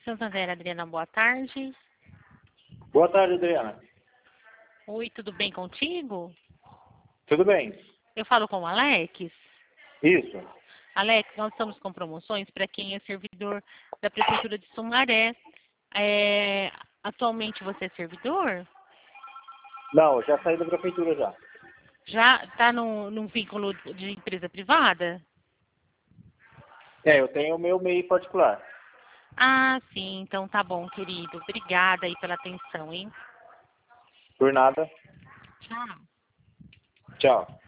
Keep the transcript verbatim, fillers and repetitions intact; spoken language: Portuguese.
Santander, Adriana, boa tarde. Boa tarde, Adriana. Oi, tudo bem contigo? Tudo bem? Eu falo com o Alex. Isso. Alex, nós estamos com promoções para quem é servidor da Prefeitura de Sumaré. É, atualmente você é servidor? Não, já saí da prefeitura já. Já está num, num vínculo de empresa privada? É, eu tenho o meu meio particular. Ah, sim, então tá bom, querido. Obrigada aí pela atenção, hein? Por nada. Tchau. Tchau.